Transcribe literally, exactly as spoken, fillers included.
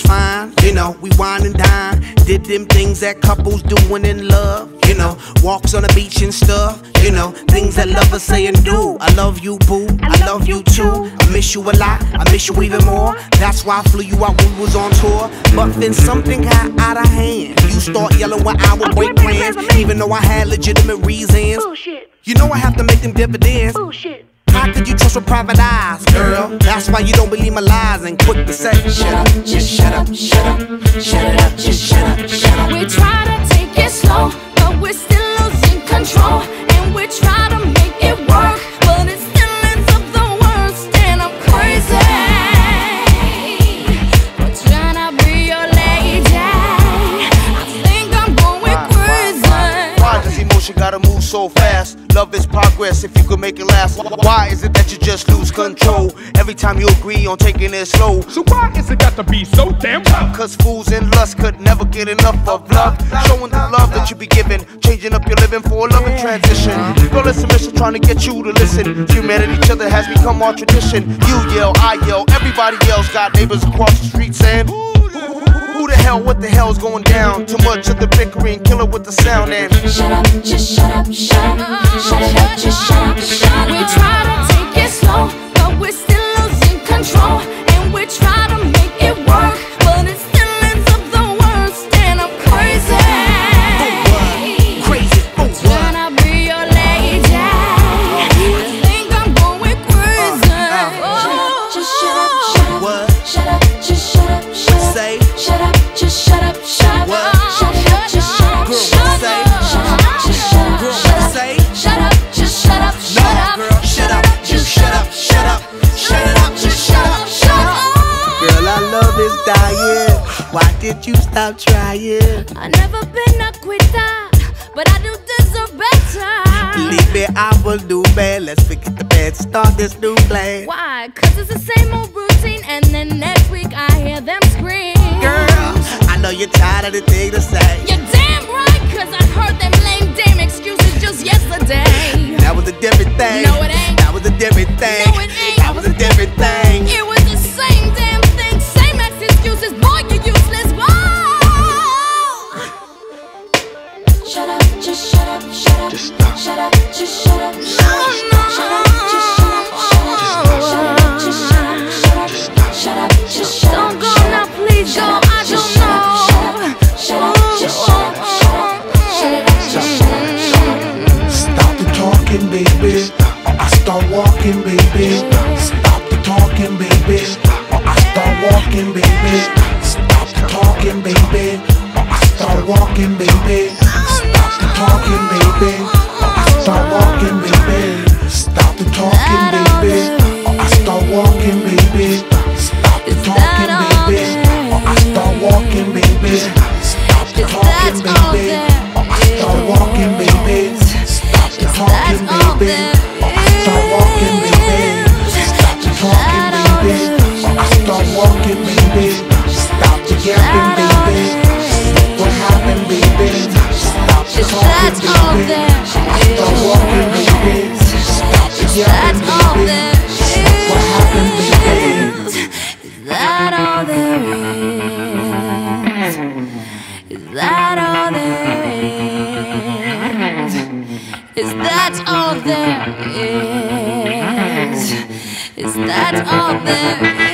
fine. You know, we wine and dine. Did them things that couples doing in love. You know, walks on the beach and stuff. You know, things that lovers say and do. I love you, boo. I love you too. I miss you a lot. I miss you even more. That's why I flew you out when we was on tour. But then something got out of hand. You start yelling when I would break plans, even though I had legitimate reasons. Bullshit. You know I have to make them dividends. Bullshit. How could you trust with private eyes, girl? That's why you don't believe my lies and quick to say, shut up, just shut up, shut up, shut it up, just shut up, shut up. We try to take it slow, but we're still losing control. And we try to make it work, but it still ends up the worst. And I'm crazy for trying to be your lady. I think I'm going crazy. Why does emotion gotta move so fast? Love is progress if you could make it last. Why is it that you just lose control every time you agree on taking it slow? So why is it got to be so damn tough? Cause fools in lust could never get enough of love. Showing the love that you be giving, changing up your living for a loving transition. Girl, it's a mission trying to get you to listen. Humanity, each other has become our tradition. You yell, I yell, everybody else. Got neighbors across the street saying, who the hell, what the hell's going down? Too much of the bickering, kill it with the sound and shut up, just shut up, shut up, shut it up, just shut up, shut up. We try to take it slow, but we're still losing control. And we try to make it work, but it still ends up the worst. And I'm crazy, crazy, oh trying to be your lady. I think I'm going crazy. Oh, just shut up, shut up, what? shut up, just shut up, shut up. Say, shut up, just shut up, shut up. what? Shut up, just shut up, Girl, shut up. say, Shut up, just shut up, girl, shut up. say, Shut up, just shut up, shut no, up. girl, shut up, you shut up, shut up, shut it up, just shut up, shut up. Girl, our love is dying. Why did you stop trying? I never been a quitter, but I do deserve better. Believe me, I will do bad. Let's forget the bad, start this new plan. Why? Cause it's the same old routine, and then next week I hear them scream. Girl, I know you're tired of the thing to say. You're damn right, cause I heard them lame damn excuses just yesterday. That was a different thing. No, it ain't. That was a different thing. No, it ain't. That was a different thing. It was the same damn thing, same ex excuses. Boy, you useless, boy. Shut up, just shut up, shut up. Just stop. Shut up, just shut up, shut up. Shut up, just shut up, shut up. Shut up, just shut up, shut up. Shut up, just shut up. Don't go now, please go. I don't know. Shut up, just shut up, shut up. Shut it up, just shut up, shut up. Stop the talking, baby, or I start walking, baby. Stop the talking, baby, or I start walking, baby. Stop the talking, baby, or I start walking, baby. Stop the talking, baby, or I start walking, baby. Stop the talking, baby, or I start walking, baby. Stop the talking, baby, or I start walking, baby. Stop the talking, baby, or I start walking, baby. Stop the talking, baby, or I start walking, baby. Stop the talking, baby, or I start walking, baby. Stop the yapping, baby. What happened, baby? Stop the talking, baby, or I start walking, baby. Stop the yapping, baby. What happened, baby? Is that all there is? Is that all there is? Is that all there is? Is that all there is?